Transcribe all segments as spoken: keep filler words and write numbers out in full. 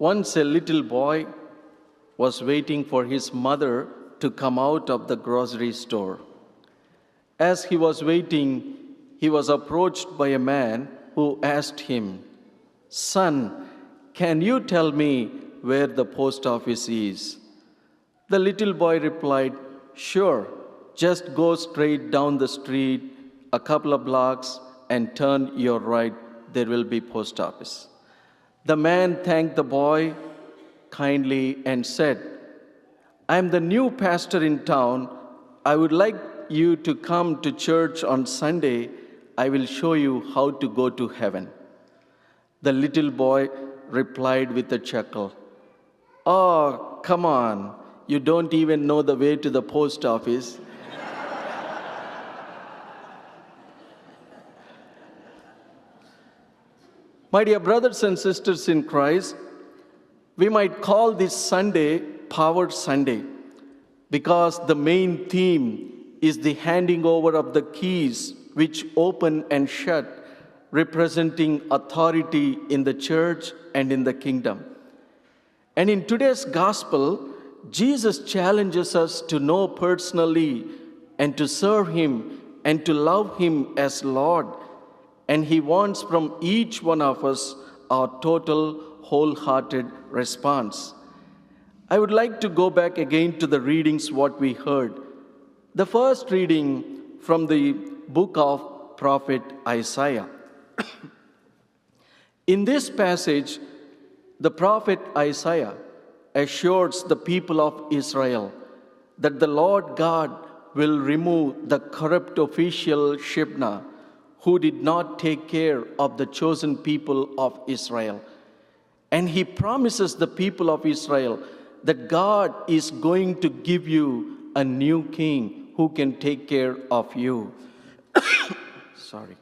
Once a little boy was waiting for his mother to come out of the grocery store. As he was waiting, he was approached by a man who asked him, "Son, can you tell me where the post office is?" The little boy replied, "Sure, just go straight down the street a couple of blocks and turn your right, there will be post office." The man thanked the boy kindly and said, "I am the new pastor in town. I would like you to come to church on Sunday. I will show you how to go to heaven." The little boy replied with a chuckle, "Oh, come on, you don't even know the way to the post office." My dear brothers and sisters in Christ, we might call this Sunday Power Sunday because the main theme is the handing over of the keys which open and shut, representing authority in the church and in the kingdom. And in today's gospel, Jesus challenges us to know personally and to serve Him and to love Him as Lord. And He wants from each one of us our total, wholehearted response. I would like to go back again to the readings what we heard. The first reading from the book of prophet Isaiah. In this passage, the prophet Isaiah assures the people of Israel that the Lord God will remove the corrupt official Shebna, who did not take care of the chosen people of Israel. And he promises the people of Israel that God is going to give you a new king who can take care of you. Sorry.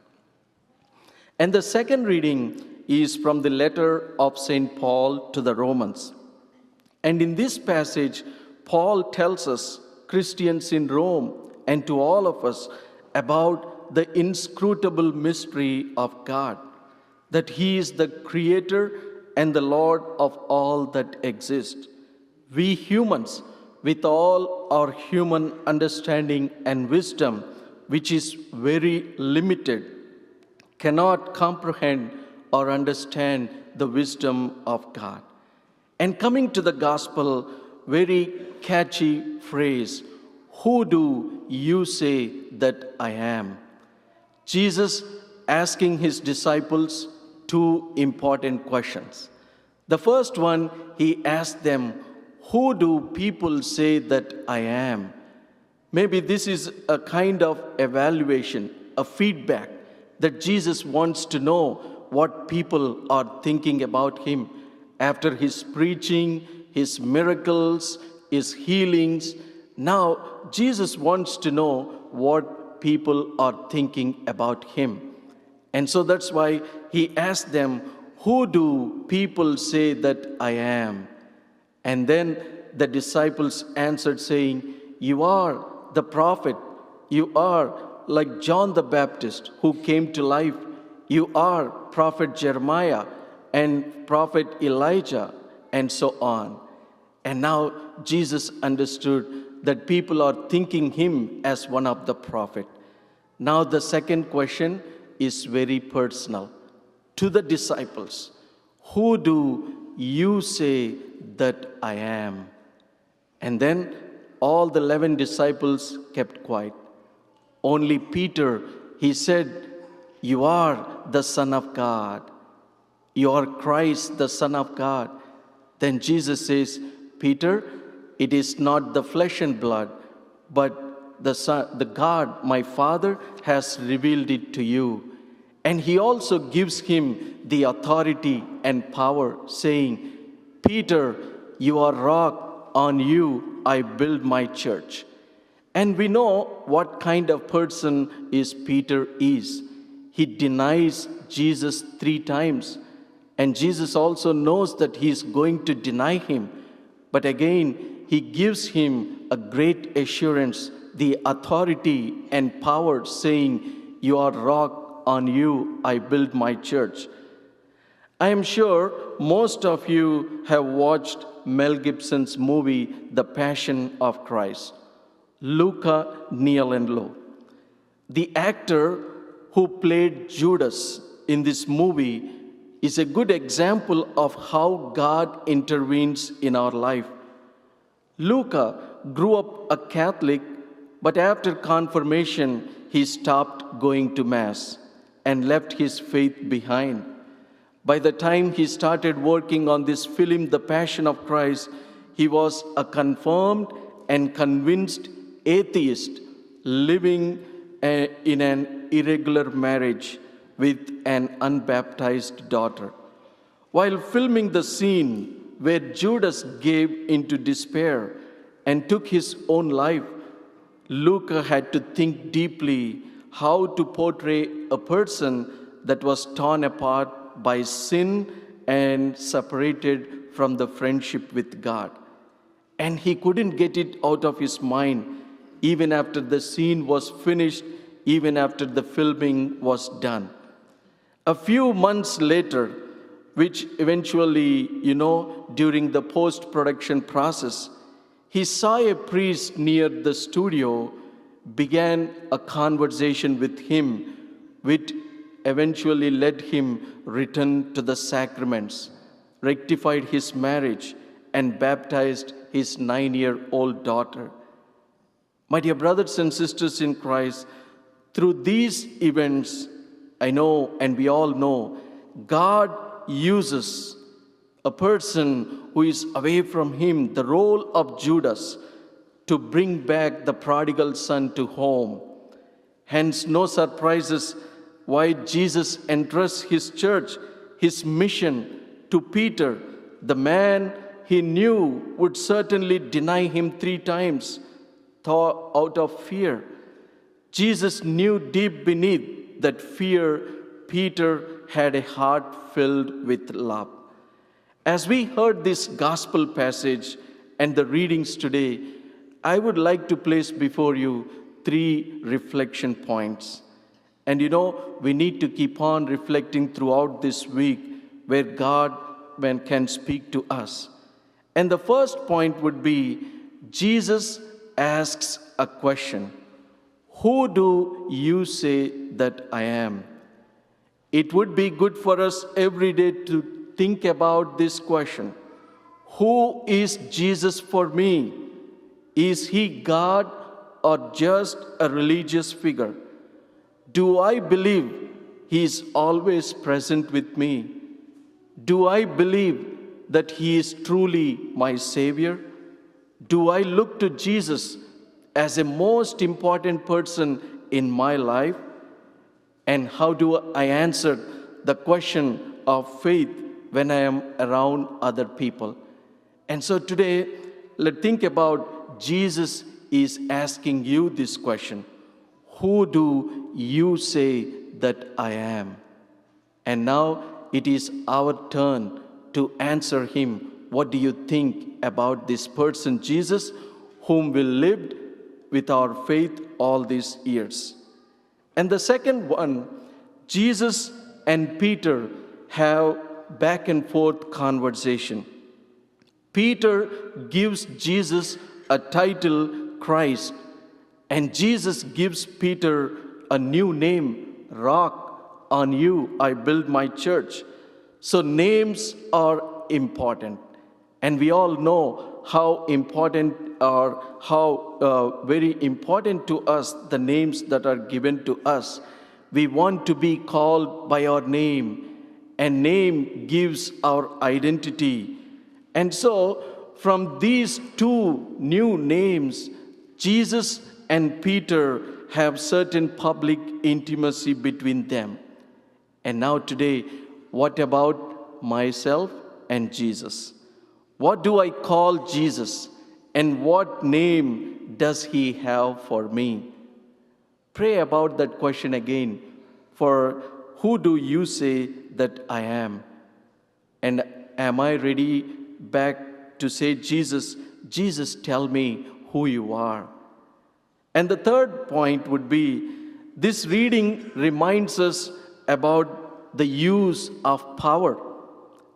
And the second reading is from the letter of Saint Paul to the Romans. And in this passage, Paul tells us, Christians in Rome, and to all of us, about the inscrutable mystery of God, that He is the Creator and the Lord of all that exists. We humans, with all our human understanding and wisdom, which is very limited, cannot comprehend or understand the wisdom of God. And coming to the gospel, very catchy phrase, "Who do you say that I am?" Jesus asking His disciples two important questions. The first one, He asked them, "Who do people say that I am?" Maybe this is a kind of evaluation, a feedback that Jesus wants to know what people are thinking about Him after His preaching, His miracles, His healings. Now, Jesus wants to know what people are thinking about Him. And so that's why He asked them, "Who do people say that I am?" And then the disciples answered saying, "You are the prophet. You are like John the Baptist who came to life. You are prophet Jeremiah and prophet Elijah," and so on. And now Jesus understood that people are thinking Him as one of the prophet. Now the second question is very personal. To the disciples, "Who do you say that I am?" And then all the eleven disciples kept quiet. Only Peter, he said, "You are the Son of God. You are Christ, the Son of God." Then Jesus says, "Peter, it is not the flesh and blood, but the Son, the God, my Father, has revealed it to you." And He also gives him the authority and power, saying, "Peter, you are rock, on you I build my church." And we know what kind of person is Peter is. He denies Jesus three times. And Jesus also knows that he is going to deny Him. But again, He gives him a great assurance, the authority and power, saying, "You are rock, on you I build my church." I am sure most of you have watched Mel Gibson's movie, The Passion of Christ. Luca Nyong'o. The actor who played Judas in this movie is a good example of how God intervenes in our life. Luca grew up a Catholic, but after confirmation, he stopped going to Mass and left his faith behind. By the time he started working on this film, The Passion of Christ, he was a confirmed and convinced atheist living a, in an irregular marriage with an unbaptized daughter. While filming the scene where Judas gave into despair and took his own life, Luca had to think deeply how to portray a person that was torn apart by sin and separated from the friendship with God. And he couldn't get it out of his mind even after the scene was finished, even after the filming was done. A few months later, which eventually, you know, during the post-production process, he saw a priest near the studio, began a conversation with him, which eventually led him return to the sacraments, rectified his marriage, and baptized his nine-year-old daughter. My dear brothers and sisters in Christ, through these events, I know and we all know, God uses a person who is away from Him, the role of Judas, to bring back the prodigal son to home. Hence, no surprises why Jesus entrusts His church, His mission to Peter, the man He knew would certainly deny Him three times, out of fear. Jesus knew deep beneath that fear, Peter had a heart filled with love. As we heard this gospel passage and the readings today, I would like to place before you three reflection points. And you know, we need to keep on reflecting throughout this week where God can speak to us. And the first point would be, Jesus asks a question. Who do you say that I am? It would be good for us every day to think about this question. Who is Jesus for me? Is He God or just a religious figure? Do I believe He is always present with me? Do I believe that He is truly my Savior? Do I look to Jesus as a most important person in my life? And how do I answer the question of faith when I am around other people? And so today, let's think about Jesus is asking you this question. Who do you say that I am? And now it is our turn to answer Him. What do you think about this person, Jesus, whom we lived with our faith all these years? And the second one, Jesus and Peter have back and forth conversation. Peter gives Jesus a title, Christ, and Jesus gives Peter a new name, Rock. On you I build my church. So names are important. And we all know how important or how uh, very important to us the names that are given to us. We want to be called by our name, and name gives our identity. And so, from these two new names, Jesus and Peter have certain public intimacy between them. And now today, what about myself and Jesus? What do I call Jesus? And what name does He have for me? Pray about that question again. For who do you say that I am? And am I ready back to say, Jesus, Jesus, tell me who you are? And the third point would be, this reading reminds us about the use of power.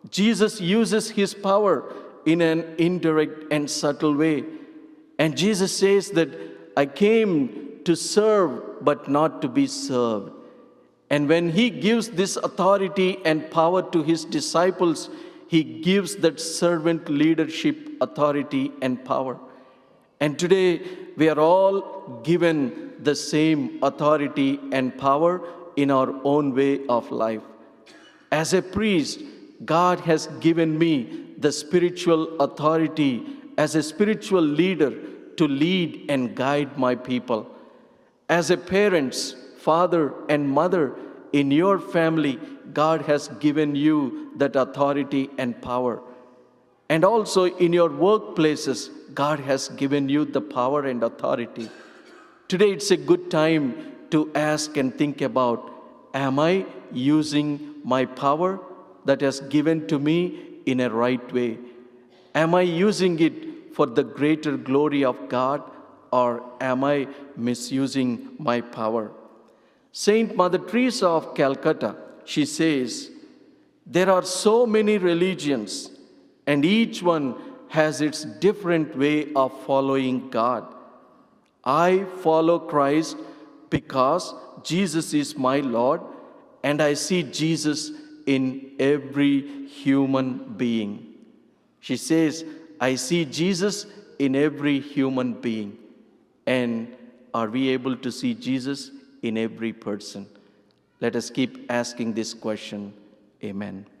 Jesus uses his power in an indirect and subtle way. And Jesus says that I came to serve, but not to be served. And when he gives this authority and power to his disciples, he gives that servant leadership authority and power. And today, we are all given the same authority and power in our own way of life. As a priest, God has given me the spiritual authority as a spiritual leader to lead and guide my people. As a parents, father and mother in your family, God has given you that authority and power. And also in your workplaces, God has given you the power and authority. Today it's a good time to ask and think about, am I using my power that has given to me in a right way? Am I using it for the greater glory of God, or am I misusing my power? Saint Mother Teresa of Calcutta, she says, there are so many religions, and each one has its different way of following God. I follow Christ because Jesus is my Lord, and I see Jesus in every human being. She says, I see Jesus in every human being. And are we able to see Jesus in every person? Let us keep asking this question. Amen.